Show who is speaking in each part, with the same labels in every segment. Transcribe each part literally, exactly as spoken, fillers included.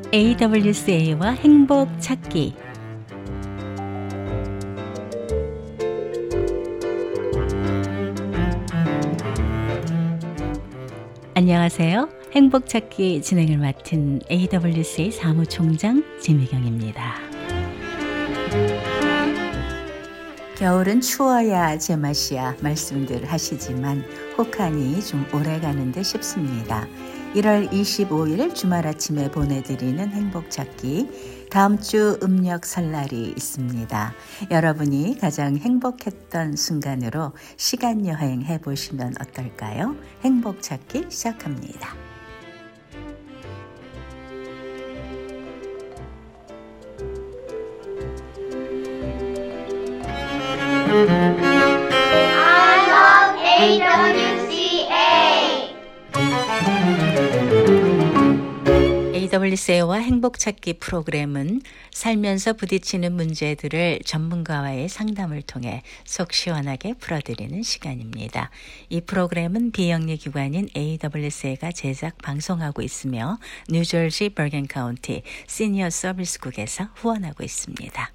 Speaker 1: 에이더블유씨에이와 행복 찾기. 안녕하세요. 행복 찾기 진행을 맡은 에이더블유씨에이 사무총장 진미경입니다. 겨울은 추워야 제맛이야 말씀들 하시지만 혹하니 좀 오래가는 듯 싶습니다. 일월 이십오일 주말 아침에 보내드리는 행복찾기, 다음 주 음력 설날이 있습니다. 여러분이 가장 행복했던 순간으로 시간여행 해보시면 어떨까요? 행복찾기 시작합니다.
Speaker 2: I love 에이더블유씨에이.
Speaker 1: 에이더블유씨에이와 행복찾기 프로그램은 살면서 부딪히는 문제들을 전문가와의 상담을 통해 속 시원하게 풀어드리는 시간입니다. 이 프로그램은 비영리 기관인 에이더블유씨에이가 제작 방송하고 있으며 뉴저지 버건 카운티 시니어 서비스국에서 후원하고 있습니다.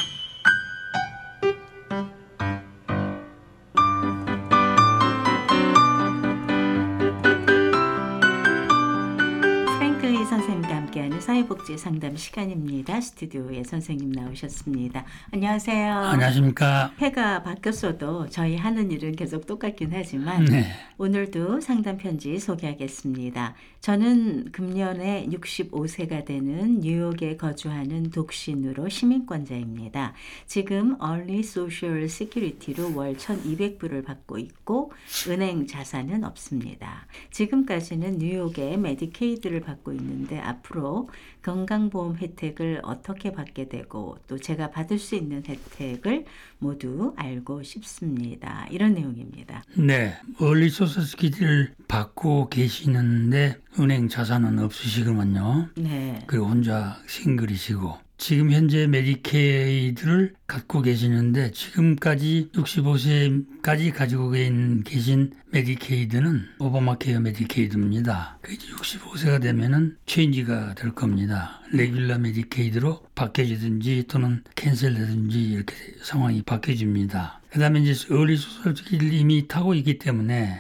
Speaker 1: 선생님과 함께하는 사회복지 상담 시간입니다. 스튜디오에 선생님 나오셨습니다. 안녕하세요.
Speaker 3: 안녕하십니까.
Speaker 1: 해가 바뀌었어도 저희 하는 일은 계속 똑같긴 하지만 네. 오늘도 상담 편지 소개하겠습니다. 저는 금년에 육십오세가 되는 뉴욕에 거주하는 독신으로 시민권자입니다. 지금 Early Social Security로 월 천이백 불을 받고 있고 은행 자산은 없습니다. 지금까지는 뉴욕에 메디케이드를 받고 있는 데 앞으로 건강보험 혜택을 어떻게 받게 되고 또 제가 받을 수 있는 혜택을 모두 알고 싶습니다. 이런 내용입니다.
Speaker 3: 네, 얼리 소셜 시큐리티를 받고 계시는데 은행 자산은 없으시구만요. 네. 그리고 혼자 싱글이시고 지금 현재 메디케이드를 갖고 계시는데 지금까지 육십오세까지 가지고 계신 메디케이드는 오바마케어 메디케이드입니다. 그 이제 육십오세가 되면은 체인지가 될 겁니다. 레귤러 메디케이드로 바뀌어지든지 또는 캔슬되든지 이렇게 상황이 바뀌어집니다. 그 다음에 이제 얼리 소셜시큐리티를 이미 타고 있기 때문에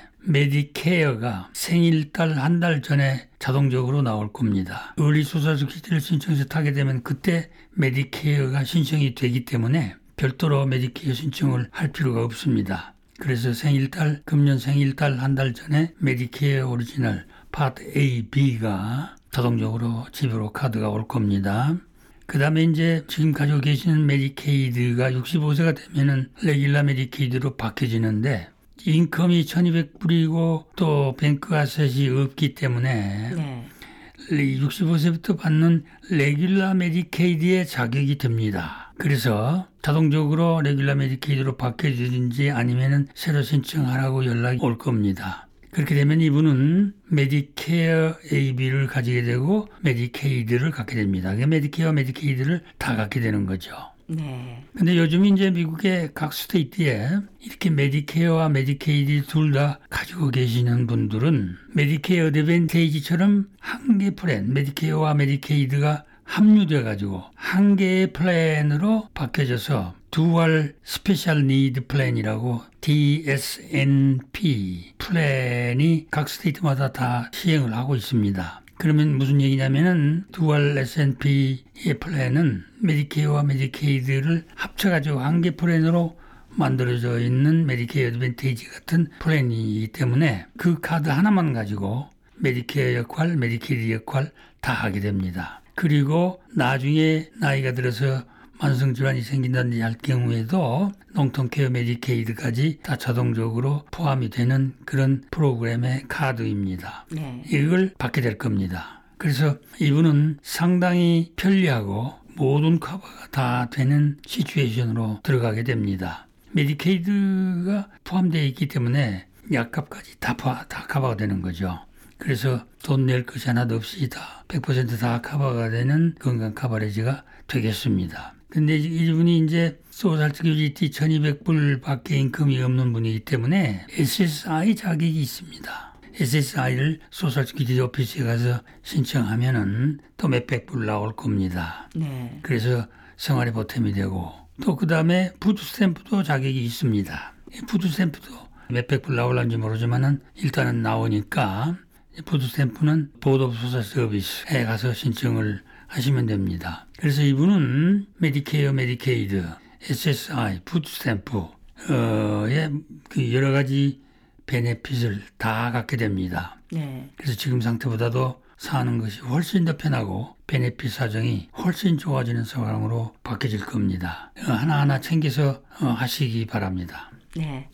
Speaker 3: 메디케어가 생일달 한 달 전에 자동적으로 나올 겁니다. 얼리 소셜시큐리티를 신청해서 타게 되면 그때 메디케어가 신청이 되기 때문에 별도로 메디케어 신청을 할 필요가 없습니다. 그래서 생일달, 금년 생일달 한 달 전에 메디케어 오리지널 파트 A, B가 자동적으로 집으로 카드가 올 겁니다. 그 다음에 이제 지금 가지고 계시는 메디케이드가 육십오세가 되면은 레귤러 메디케이드로 바뀌어지는데 인컴이 천이백 불이고 또 뱅크 아셋이 없기 때문에 네. 육십오세부터 받는 레귤러 메디케이드의 자격이 됩니다. 그래서 자동적으로 레귤러 메디케이드로 바뀌어지든지 아니면은 새로 신청하라고 연락이 올 겁니다. 그렇게 되면 이분은 메디케어 에이비를 가지게 되고 메디케이드를 갖게 됩니다. 메디케어 메디케이드를 다 갖게 되는 거죠. 네. 근데 요즘 이제 미국의 각 스테이트에 이렇게 메디케어와 메디케이드 둘 다 가지고 계시는 분들은 메디케어 어드밴테이지처럼 한 개 플랜, 메디케어와 메디케이드가 합류돼 가지고 한 개의 플랜으로 바뀌어져서 두얼 스페셜 니드 플랜이라고 디에스엔피 플랜이 각 스테이트마다 다 시행을 하고 있습니다. 그러면 무슨 얘기냐면은 두얼 에스앤피의 플랜은 메디케어와 메디케이드를 합쳐가지고 한 개 플랜으로 만들어져 있는 메디케어 어드밴테이지 같은 플랜이기 때문에 그 카드 하나만 가지고 메디케어 역할, 메디케이드 역할 다 하게 됩니다. 그리고 나중에 나이가 들어서 만성질환이 생긴다든지 할 경우에도 롱텀케어 메디케이드까지 다 자동적으로 포함이 되는 그런 프로그램의 카드입니다. 네. 이걸 받게 될 겁니다. 그래서 이분은 상당히 편리하고 모든 커버가 다 되는 시츄에이션으로 들어가게 됩니다. 메디케이드가 포함되어 있기 때문에 약값까지 다, 다 커버가 되는 거죠. 그래서 돈 낼 것이 하나도 없이 다 백 퍼센트 다 커버가 되는 건강 커버리지가 되겠습니다. 근데 이분이 이제 소셜 시큐리티 천이백 불 밖에 인컴이 없는 분이기 때문에 에스에스아이 자격이 있습니다. 에스에스아이를 소셜 시큐리티 오피스에 가서 신청하면은 또 몇백 불 나올 겁니다.
Speaker 1: 네.
Speaker 3: 그래서 생활에 보탬이 되고 또 그다음에 푸드 스탬프도 자격이 있습니다. 푸드 스탬프도 몇백 불 나올는지 모르지만은 일단은 나오니까 푸드 스탬프는 보드 오브 소셜 서비스에 가서 신청을 하시면 됩니다. 그래서 이분은 메디케어, 메디케이드, 에스에스아이, 푸드 스탬프의 그 여러 가지 베네핏을 다 갖게 됩니다.
Speaker 1: 네.
Speaker 3: 그래서 지금 상태보다도 사는 것이 훨씬 더 편하고 베네핏 사정이 훨씬 좋아지는 상황으로 바뀌어질 겁니다. 하나하나 챙겨서 하시기 바랍니다.
Speaker 1: 네,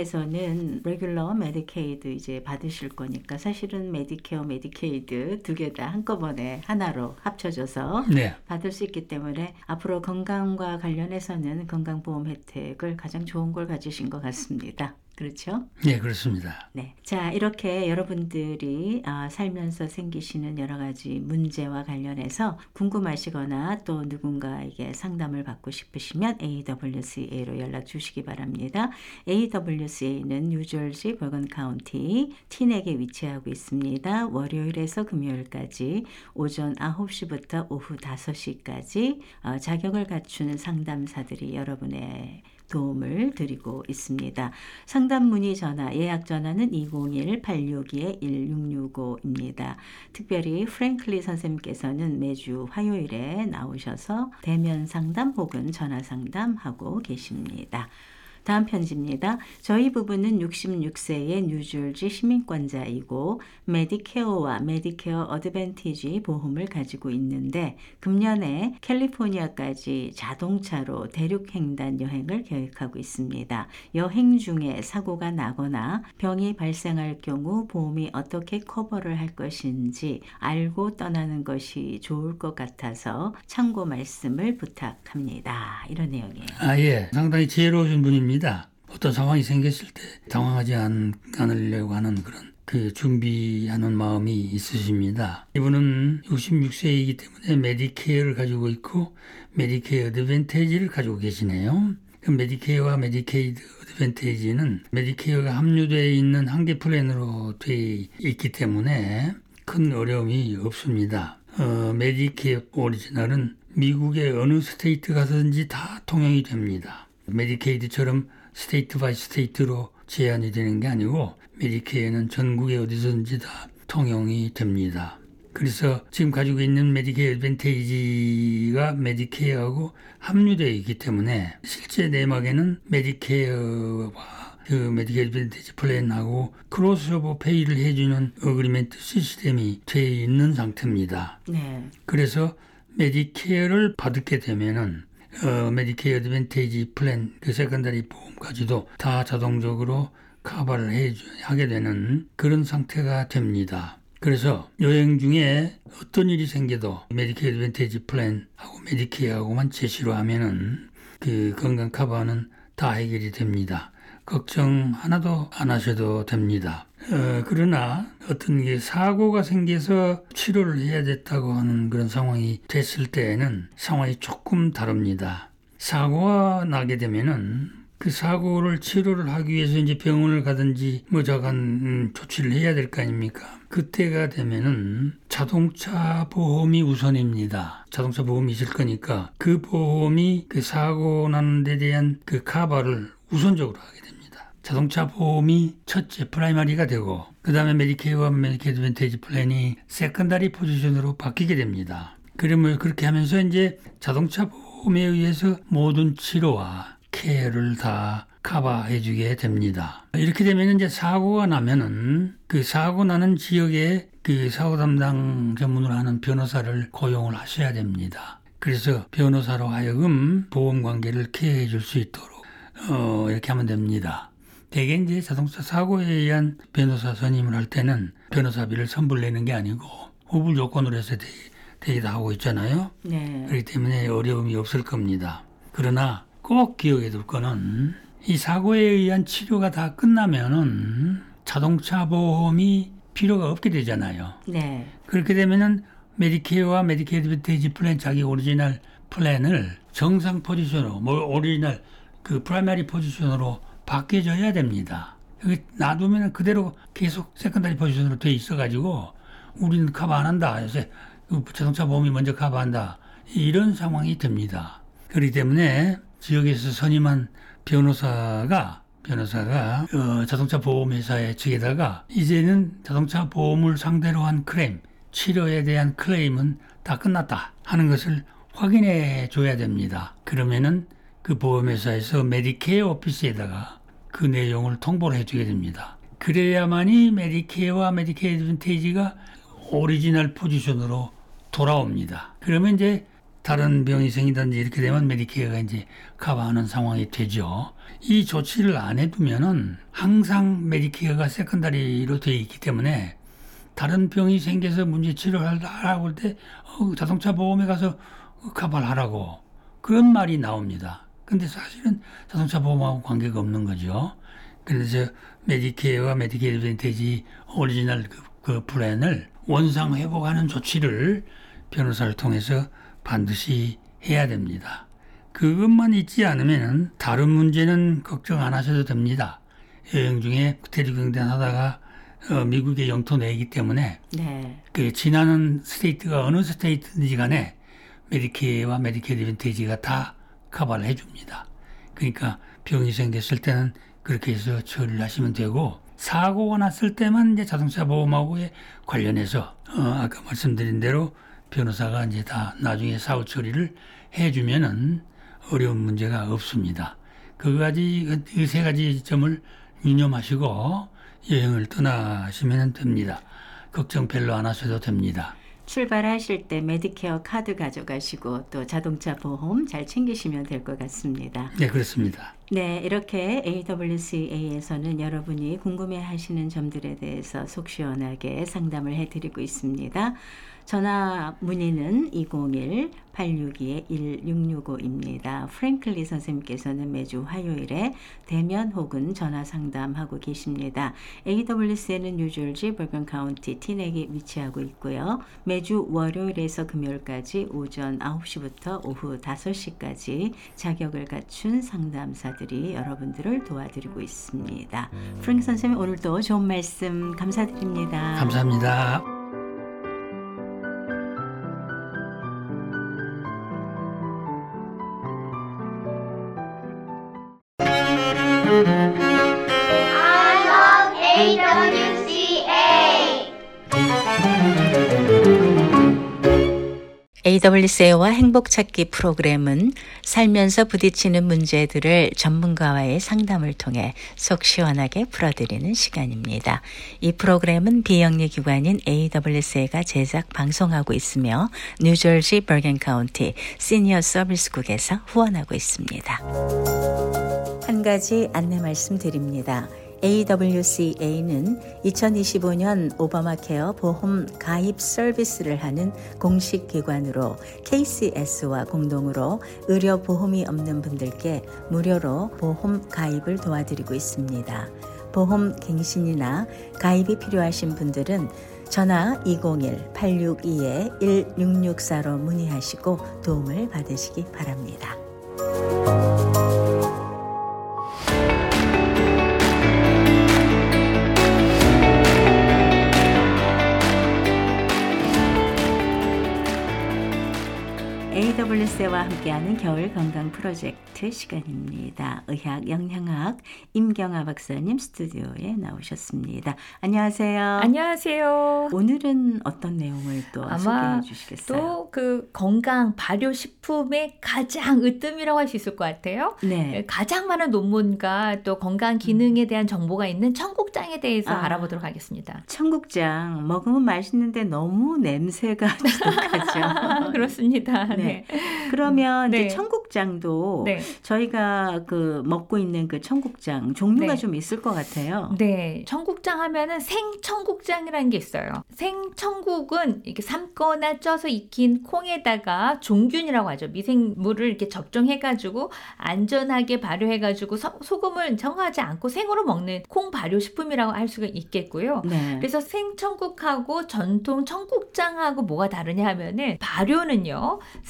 Speaker 1: 이분께서는 레귤러 메디케이드 이제 받으실 거니까 사실은 메디케어, 메디케이드 두 개 다 한꺼번에 하나로 합쳐져서
Speaker 3: 네.
Speaker 1: 받을 수 있기 때문에 앞으로 건강과 관련해서는 건강보험 혜택을 가장 좋은 걸 가지신 것 같습니다. 그렇죠?
Speaker 3: 네, 그렇습니다.
Speaker 1: 네. 자, 이렇게 여러분들이 아, 살면서 생기시는 여러 가지 문제와 관련해서 궁금하시거나 또 누군가에게 상담을 받고 싶으시면 에이더블유씨에이로 연락 주시기 바랍니다. 에이더블유씨에이는 뉴저지 버건 카운티 티넥에 위치하고 있습니다. 월요일에서 금요일까지 오전 아홉 시부터 오후 다섯 시까지 어, 자격을 갖춘 상담사들이 여러분의 도움을 드리고 있습니다. 상담 문의 전화, 예약 전화는 이공일 팔육이 일육육오입니다. 특별히 프랭클리 선생님께서는 매주 화요일에 나오셔서 대면 상담 혹은 전화 상담하고 계십니다. 다음 편지입니다. 저희 부부는 육십육 세의 뉴저지 시민권자이고 메디케어와 메디케어 어드밴티지 보험을 가지고 있는데 금년에 캘리포니아까지 자동차로 대륙횡단 여행을 계획하고 있습니다. 여행 중에 사고가 나거나 병이 발생할 경우 보험이 어떻게 커버를 할 것인지 알고 떠나는 것이 좋을 것 같아서 참고 말씀을 부탁합니다. 이런 내용이에요.
Speaker 3: 아, 예. 상당히 지혜로우신 분입니다. 어떤 상황이 생겼을 때 당황하지 않, 않으려고 하는 그런 그 준비하는 마음이 있으십니다. 이분은 육십육 세이기 때문에 메디케어를 가지고 있고 메디케어 어드밴티지를 가지고 계시네요. 그 메디케어와 메디케이드 어드밴티지는 메디케어가 함유되어 있는 한계 플랜으로 되어 있기 때문에 큰 어려움이 없습니다. 어, 메디케어 오리지널은 미국의 어느 스테이트 가서든지 다 통용이 됩니다. 메디케이드처럼 스테이트 바이 스테이트로 제한이 되는 게 아니고 메디케어는 전국에 어디서든지 다 통용이 됩니다. 그래서 지금 가지고 있는 메디케어 어드밴티지가 메디케어하고 합류되어 있기 때문에 실제 내막에는 메디케어와 그 메디케어 어드밴티지 플랜하고 크로스오버 페이를 해주는 어그리멘트 시스템이 되어 있는 상태입니다.
Speaker 1: 네.
Speaker 3: 그래서 메디케어를 받게 되면은 어, 메디케어 어드밴티지 플랜, 그 세컨다리 보험까지도 다 자동적으로 커버를 해, 하게 되는 그런 상태가 됩니다. 그래서 여행 중에 어떤 일이 생겨도 메디케어 어드밴티지 플랜하고 메디케어하고만 제시로 하면은 그 건강 커버는 다 해결이 됩니다. 걱정 하나도 안 하셔도 됩니다. 어, 그러나 어떤 게 사고가 생겨서 치료를 해야 됐다고 하는 그런 상황이 됐을 때에는 상황이 조금 다릅니다. 사고가 나게 되면은 그 사고를 치료를 하기 위해서 이제 병원을 가든지 뭐 저간 음, 조치를 해야 될 거 아닙니까? 그때가 되면은 자동차 보험이 우선입니다. 자동차 보험이 있을 거니까 그 보험이 그 사고 나는 데 대한 그 커버를 우선적으로 하게 됩니다. 자동차 보험이 첫째 프라이머리가 되고 그 다음에 메디케어와 메디케어 어드밴티지 플랜이 세컨다리 포지션으로 바뀌게 됩니다. 그러면 그렇게 하면서 이제 자동차 보험에 의해서 모든 치료와 케어를 다 커버해 주게 됩니다. 이렇게 되면 이제 사고가 나면은 그 사고 나는 지역에 그 사고 담당 전문으로 하는 변호사를 고용을 하셔야 됩니다. 그래서 변호사로 하여금 보험 관계를 케어해 줄 수 있도록 어, 이렇게 하면 됩니다. 대개 이제 자동차 사고에 의한 변호사 선임을 할 때는 변호사비를 선불 내는 게 아니고 후불 조건으로 해서 되, 되기도 하고 있잖아요.
Speaker 1: 네.
Speaker 3: 그렇기 때문에 어려움이 없을 겁니다. 그러나 꼭 기억해 둘 거는 이 사고에 의한 치료가 다 끝나면은 자동차 보험이 필요가 없게 되잖아요.
Speaker 1: 네.
Speaker 3: 그렇게 되면은 메디케어와 메디케어 어드밴티지 플랜 자기 오리지널 플랜을 정상 포지션으로 뭐 오리지널 그 프라이머리 포지션으로 바뀌어져야 됩니다. 여기 놔두면 그대로 계속 세컨다리 포지션으로 돼 있어가지고 우리는 커버 안 한다. 그래서 자동차 보험이 먼저 커버한다. 이런 상황이 됩니다. 그렇기 때문에 지역에서 선임한 변호사가 변호사가 어, 자동차 보험회사의 측에다가 이제는 자동차 보험을 상대로 한 클레임, 치료에 대한 클레임은 다 끝났다 하는 것을 확인해 줘야 됩니다. 그러면은 그 보험회사에서 메디케어 오피스에다가 그 내용을 통보를 해주게 됩니다. 그래야만이 메디케어와 메디케어 애드밴티지가 오리지널 포지션으로 돌아옵니다. 그러면 이제 다른 병이 생기든지 이렇게 되면 메디케어가 이제 커버하는 상황이 되죠. 이 조치를 안 해두면은 항상 메디케어가 세컨다리로 되어 있기 때문에 다른 병이 생겨서 문제 치료를 하라고 할 때 어, 자동차 보험에 가서 커버를 하라고 그런 말이 나옵니다. 근데 사실은 자동차 보험하고 관계가 없는 거죠. 그래서 메디케어와 메디케어 애드밴티지 오리지널 그, 그 플랜을 원상 회복하는 조치를 변호사를 통해서 반드시 해야 됩니다. 그것만 있지 않으면 다른 문제는 걱정 안 하셔도 됩니다. 여행 중에 대륙경단 하다가 어, 미국의 영토 내이기 때문에
Speaker 1: 네.
Speaker 3: 그 지나는 스테이트가 어느 스테이트인지 간에 메디케어와 메디케어 애드밴티지가 다 커버를 해줍니다. 그러니까 병이 생겼을 때는 그렇게 해서 처리를 하시면 되고 사고가 났을 때만 이제 자동차 보험하고에 관련해서 어, 아까 말씀드린 대로 변호사가 이제 다 나중에 사후 처리를 해주면은 어려운 문제가 없습니다. 그 가지 그 세 가지 점을 유념하시고 여행을 떠나시면 됩니다. 걱정 별로 안 하셔도 됩니다.
Speaker 1: 출발하실 때 메디케어 카드 가져가시고 또 자동차 보험 잘 챙기시면 될 것 같습니다.
Speaker 3: 네, 그렇습니다.
Speaker 1: 네, 이렇게 에이더블유씨에이에서는 여러분이 궁금해하시는 점들에 대해서 속 시원하게 상담을 해드리고 있습니다. 전화 문의는 이공일 팔육이 일육육오입니다. 프랭클리 선생님께서는 매주 화요일에 대면 혹은 전화 상담하고 계십니다. 에이더블유씨에는 뉴저지 버건 카운티 티넥에 위치하고 있고요. 매주 월요일에서 금요일까지 오전 아홉 시부터 오후 다섯 시까지 자격을 갖춘 상담사들이 여러분들을 도와드리고 있습니다. 프랭크 선생님 오늘도 좋은 말씀 감사드립니다.
Speaker 3: 감사합니다.
Speaker 2: I love 에이더블유씨에이.
Speaker 1: 에이더블유씨에이와 행복찾기 프로그램은 살면서 부딪히는 문제들을 전문가와의 상담을 통해 속 시원하게 풀어드리는 시간입니다. 이 프로그램은 비영리 기관인 에이더블유씨에이가 제작 방송하고 있으며 뉴저지 버건 카운티 시니어 서비스국에서 후원하고 있습니다. 한 가지 안내 말씀드립니다. 에이더블유씨에이는 이천이십오 년 오바마 케어 보험 가입 서비스를 하는 공식 기관으로 케이씨에스와 공동으로 의료 보험이 없는 분들께 무료로 보험 가입을 도와드리고 있습니다. 보험 갱신이나 가입이 필요하신 분들은 전화 이공일 팔육이 일육육사로 문의하시고 도움을 받으시기 바랍니다. 에이더블유씨에이와 함께하는 겨울 건강 프로젝트 시간입니다. 의학, 영양학 임경아 박사님 스튜디오에 나오셨습니다. 안녕하세요.
Speaker 4: 안녕하세요.
Speaker 1: 오늘은 어떤 내용을 또 소개해 주시겠어요?
Speaker 4: 또 그 건강 발효식품의 가장 으뜸이라고 할 수 있을 것 같아요.
Speaker 1: 네.
Speaker 4: 가장 많은 논문과 또 건강 기능에 대한 정보가 있는 청국장에 대해서
Speaker 1: 아,
Speaker 4: 알아보도록 하겠습니다.
Speaker 1: 청국장 먹으면 맛있는데 너무 냄새가 지독하죠.
Speaker 4: 그렇습니다.
Speaker 1: 네.
Speaker 4: 네.
Speaker 1: 그러면
Speaker 4: 네.
Speaker 1: 이제 청국장도
Speaker 4: 네.
Speaker 1: 저희가 그 먹고 있는 그 청국장 종류가
Speaker 4: 네.
Speaker 1: 좀 있을 것 같아요.
Speaker 4: 네, 청국장 하면은 생청국장이라는 게 있어요. 생청국은 이렇게 삶거나 쪄서 익힌 콩에다가 종균이라고 하죠. 미생물을 이렇게 접종해가지고 안전하게 발효해가지고 소, 소금을 정하지 않고 생으로 먹는 콩 발효식품이라고 할 수가 있겠고요.
Speaker 1: 네.
Speaker 4: 그래서 생청국하고 전통 청국장하고 뭐가 다르냐 하면은 발효는요,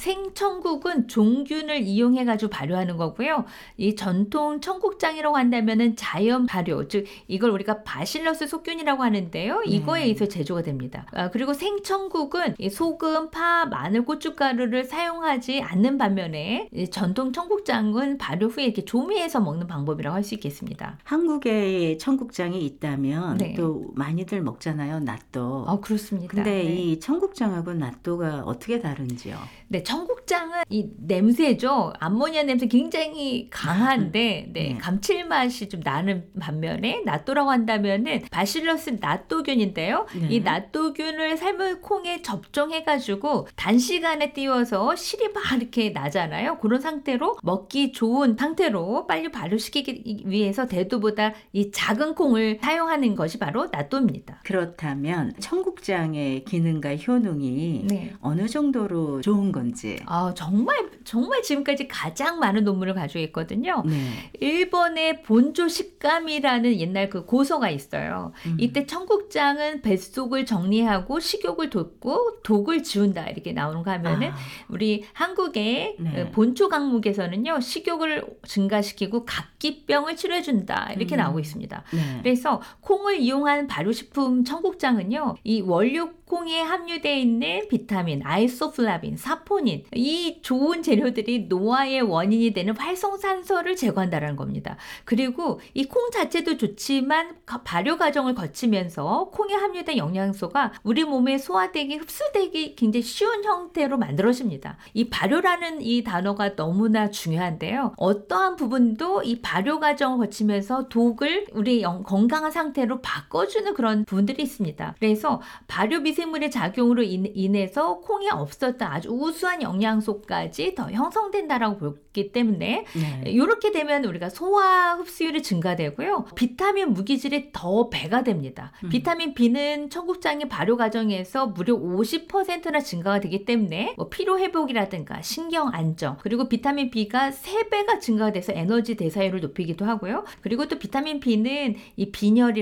Speaker 4: 생청국은 종균을 이용해가지고 발효하는 거고요. 이 전통 청국장이라고 한다면은 자연 발효, 즉 이걸 우리가 바실러스 속균이라고 하는데요. 이거에
Speaker 1: 네.
Speaker 4: 의해서 제조가 됩니다. 아, 그리고 생청국은 이 소금, 파, 마늘, 고춧가루를 사용하지 않는 반면에 이 전통 청국장은 발효 후에 이렇게 조미해서 먹는 방법이라고 할 수 있겠습니다.
Speaker 1: 한국에 청국장이 있다면
Speaker 4: 네.
Speaker 1: 또 많이들 먹잖아요, 낫또.
Speaker 4: 어, 그렇습니다.
Speaker 1: 근데
Speaker 4: 네.
Speaker 1: 이 청국장하고 낫또가 어떻게 다른지요?
Speaker 4: 네, 청국장은 이 냄새죠. 암모니아 냄새 굉장히 강한데, 네,
Speaker 1: 네.
Speaker 4: 감칠맛이 좀 나는 반면에 낫또라고 한다면은 바실러스 낫또균인데요.
Speaker 1: 네.
Speaker 4: 이 낫또균을 삶은 콩에 접종해가지고 단시간에 띄워서 실이 막 이렇게 나잖아요. 그런 상태로 먹기 좋은 상태로 빨리 발효시키기 위해서 대두보다 이 작은 콩을 사용하는 것이 바로 낫또입니다.
Speaker 1: 그렇다면 청국장의 기능과 효능이
Speaker 4: 네.
Speaker 1: 어느 정도로 좋은 건지.
Speaker 4: 아, 정말 정말 지금까지 가장 많은 논문을 가지고 있거든요.
Speaker 1: 네.
Speaker 4: 일본의 본조 식감이라는 옛날 그 고서가 있어요.
Speaker 1: 음.
Speaker 4: 이때 청국장은 뱃속을 정리하고 식욕을 돋고 독을 지운다 이렇게 나오는 거 하면은
Speaker 1: 아,
Speaker 4: 우리 한국의
Speaker 1: 네.
Speaker 4: 본초 강목에서는요 식욕을 증가시키고 각기병을 치료해준다 이렇게
Speaker 1: 음.
Speaker 4: 나오고 있습니다.
Speaker 1: 네.
Speaker 4: 그래서 콩을 이용한 발효식품 청국장은요 이 원료 콩에 함유되어 있는 비타민, 아이소플라빈, 사포닌 이 좋은 재료들이 노화의 원인이 되는 활성산소를 제거한다는 겁니다. 그리고 이 콩 자체도 좋지만 발효 과정을 거치면서 콩에 함유된 영양소가 우리 몸에 소화되기, 흡수되기 굉장히 쉬운 형태로 만들어집니다. 이 발효라는 이 단어가 너무나 중요한데요. 어떠한 부분도 이 발효 과정을 거치면서 독을 우리 영, 건강한 상태로 바꿔주는 그런 부분들이 있습니다. 그래서 발효 미생물의 작용으로 인, 인해서 콩에 없었던 아주 우수한 영양소까지 더 형성된다라고 보기 때문에
Speaker 1: 네.
Speaker 4: 이렇게 되면 우리가 소화 흡수율이 증가되고요. 비타민 무기질이 더 배가 됩니다.
Speaker 1: 음.
Speaker 4: 비타민 B는 청국장의 발효 과정에서 무려 오십 퍼센트나 증가가 되기 때문에 뭐 피로 회복이라든가 신경 안정 그리고 비타민 B가 세 배가 증가가 돼서 에너지 대사율을 높이기도 하고요. 그리고 또 비타민 B는 이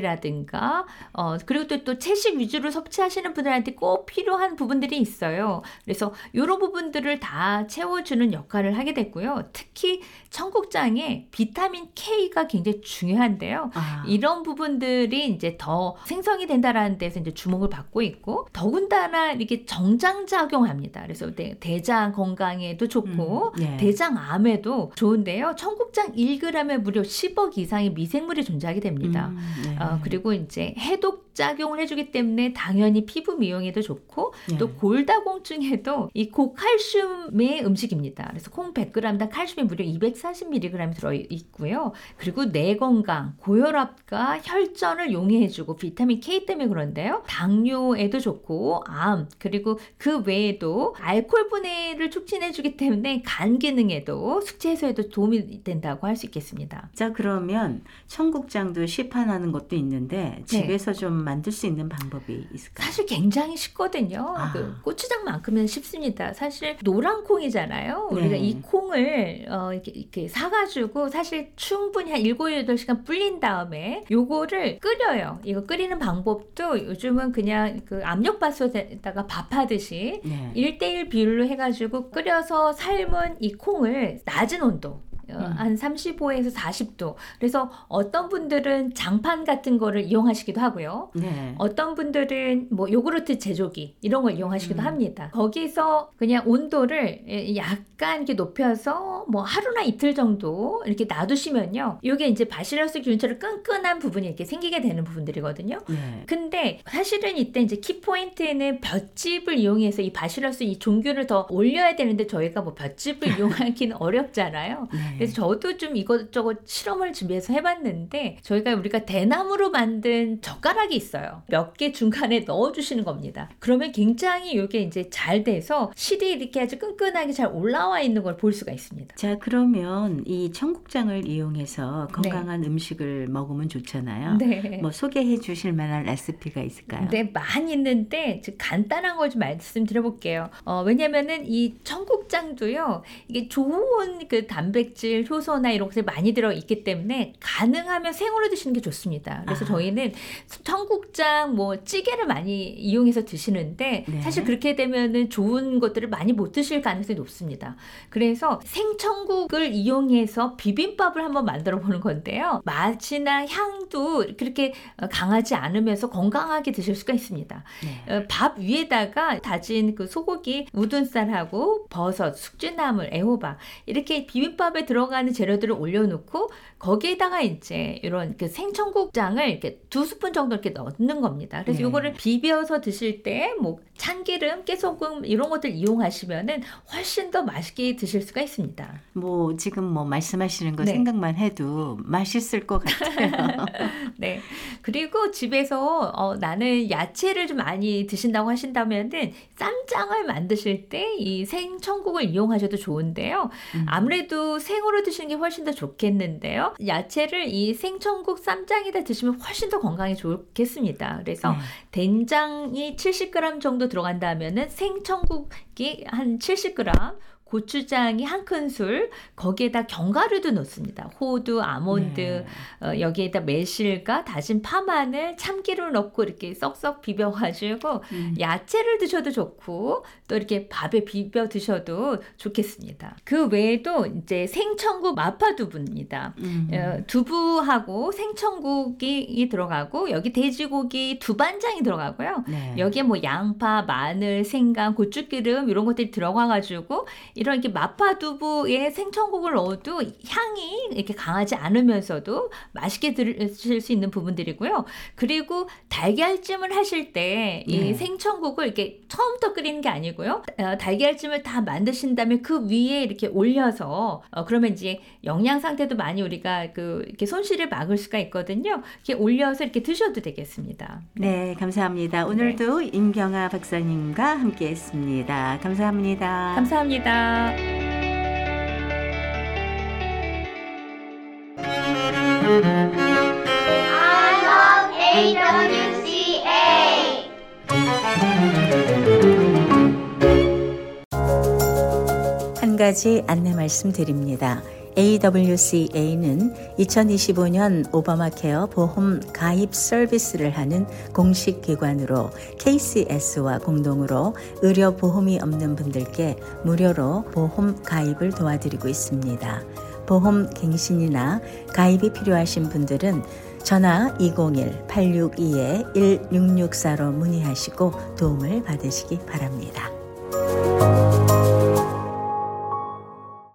Speaker 4: 빈혈이라든가 어 그리고 또, 또 채식 위주로 섭취하시는 분들한테 꼭 필요한 부분들이 있어요. 그래서 이런 부분들을 다 채워주는 역할을 하게 됐고요. 특히 청국장에 비타민 K가 굉장히 중요한데요.
Speaker 1: 아,
Speaker 4: 이런 부분들이 이제 더 생성이 된다라는 데서 이제 주목을 받고 있고 더군다나 이게 정장작용합니다. 그래서 대, 대장 건강에도 좋고
Speaker 1: 음, 네.
Speaker 4: 대장암에도 좋은데요. 청국장 일 그램에 무려 십억 이상의 미생물이 존재하게 됩니다.
Speaker 1: 음, 네.
Speaker 4: 어, 그리고 이제 해독 작용을 해주기 때문에 당연히 피부 미용에도 좋고
Speaker 1: 네.
Speaker 4: 또 골다공증에도 이 고칼슘의 음식입니다. 그래서 콩 백 그램당 칼슘이 무려 이백사십 밀리그램이 들어있고요. 그리고 뇌 건강, 고혈압과 혈전을 용해해주고 비타민 K 때문에 그런데요. 당뇨에도 좋고 암 그리고 그 외에도 알코올 분해를 촉진해주기 때문에 간 기능에도 숙취 해소에도 도움이 된다고 할 수 있겠습니다.
Speaker 1: 자, 그러면 청국장도 시판하는 것도 있는데 집에서 좀 만들 수 있는 방법이 있을까요?
Speaker 4: 사실 굉장히 쉽거든요.
Speaker 1: 아.
Speaker 4: 그 고추장만큼은 쉽습니다. 사실 노란 콩이잖아요.
Speaker 1: 네.
Speaker 4: 우리가 이 콩을 어, 이렇게, 이렇게 사가지고 사실 충분히 한 일곱, 여덟 시간 불린 다음에 요거를 끓여요. 이거 끓이는 방법도 요즘은 그냥 그 압력밥솥에다가 밥하듯이
Speaker 1: 네.
Speaker 4: 일 대일 비율로 해가지고 끓여서 삶은 이 콩을 낮은 온도 어,
Speaker 1: 음.
Speaker 4: 한 삼십오에서 사십 도 그래서 어떤 분들은 장판 같은 거를 이용하시기도 하고요.
Speaker 1: 네.
Speaker 4: 어떤 분들은 뭐 요구르트 제조기 이런 걸 이용하시기도
Speaker 1: 음.
Speaker 4: 합니다. 거기서 그냥 온도를 약간 이렇게 높여서 뭐 하루나 이틀 정도 이렇게 놔두시면요. 이게 이제 바실러스 균처럼 끈끈한 부분이 이렇게 생기게 되는 부분들이거든요.
Speaker 1: 네.
Speaker 4: 근데 사실은 이때 이제 키포인트는 볏짚을 이용해서 이 바실러스 이 종균을 더 올려야 되는데 저희가 뭐 볏짚을 이용하기는 어렵잖아요.
Speaker 1: 네.
Speaker 4: 그래서 저도 좀 이것저것 실험을 준비해서 해봤는데 저희가 우리가 대나무로 만든 젓가락이 있어요. 몇 개 중간에 넣어주시는 겁니다. 그러면 굉장히 이게 이제 잘 돼서 실이 이렇게 아주 끈끈하게 잘 올라와 있는 걸 볼 수가 있습니다.
Speaker 1: 자, 그러면 이 청국장을 이용해서 건강한 음식을 먹으면 좋잖아요.
Speaker 4: 네.
Speaker 1: 뭐 소개해 주실 만한 레시피가 있을까요?
Speaker 4: 네, 많이 있는데 간단한 걸 좀 말씀드려볼게요. 어, 왜냐면은 이 청국장도요, 이게 좋은 그 단백질 단백질, 효소나 이런 것들이 많이 들어있기 때문에 가능하면 생으로 드시는 게 좋습니다. 그래서 아. 저희는 청국장, 뭐 찌개를 많이 이용해서 드시는데 네. 사실 그렇게 되면은 좋은 것들을 많이 못 드실 가능성이 높습니다. 그래서 생청국을 이용해서 비빔밥을 한번 만들어 보는 건데요. 맛이나 향도 그렇게 강하지 않으면서 건강하게 드실 수가 있습니다. 네. 밥 위에다가 다진 그 소고기, 우둔살하고 버섯, 숙주나물, 애호박 이렇게 비빔밥에 들어가는 재료들을 올려놓고 거기에다가 이제 이런 그 생청국장을 이렇게 두 스푼 정도 이렇게 넣는 겁니다. 그래서 네. 이거를 비벼서 드실 때 뭐 참기름, 깨소금 이런 것들 이용하시면은 훨씬 더 맛있게 드실 수가 있습니다.
Speaker 1: 뭐 지금 뭐 말씀하시는 거 네. 생각만 해도 맛있을 것 같아요.
Speaker 4: 네. 그리고 집에서 어, 나는 야채를 좀 많이 드신다고 하신다면은 쌈장을 만드실 때 이 생청국을 이용하셔도 좋은데요. 음. 아무래도 생으로 드시는 게 훨씬 더 좋겠는데요. 야채를 이 생청국 쌈장에다 드시면 훨씬 더 건강에 좋겠습니다. 그래서 네. 된장이 칠십 그램 정도 들어간다면은 생청국이 한 칠십 그램, 고추장이 한 큰술, 거기에다 견과류도 넣습니다. 호두, 아몬드, 네. 어, 여기에다 매실과 다진 파마늘, 참기름을 넣고 이렇게 썩썩 비벼가지고 음. 야채를 드셔도 좋고 또 이렇게 밥에 비벼 드셔도 좋겠습니다. 그 외에도 이제 생청국 마파두부입니다. 음. 어, 두부하고 생청국이 들어가고 여기 돼지고기 두반장이 들어가고요. 네. 여기에 뭐 양파, 마늘, 생강, 고추기름 이런 것들이 들어가가지고 이런 이렇게 마파두부에 생청국을 넣어도 향이 이렇게 강하지 않으면서도 맛있게 드실 수 있는 부분들이고요. 그리고 달걀찜을 하실 때 이 네. 생청국을 이렇게 처음부터 끓이는 게 아니고요. 어, 달걀찜을 다 만드신 다음에 그 위에 이렇게 올려서 어, 그러면 이제 영양 상태도 많이 우리가 그 이렇게 손실을 막을 수가 있거든요. 이렇게 올려서 이렇게 드셔도 되겠습니다.
Speaker 1: 네, 네 감사합니다. 오늘도 네. 임경아 박사님과 함께했습니다. 감사합니다.
Speaker 4: 감사합니다.
Speaker 2: I love 에이더블유씨에이.
Speaker 1: 한 가지 안내 말씀드립니다. 에이더블유씨에이는 이천이십오 년 오바마케어 보험 가입 서비스를 하는 공식 기관으로 케이씨에스와 공동으로 의료 보험이 없는 분들께 무료로 보험 가입을 도와드리고 있습니다. 보험 갱신이나 가입이 필요하신 분들은 전화 이공일 팔육이 일육육사로 문의하시고 도움을 받으시기 바랍니다.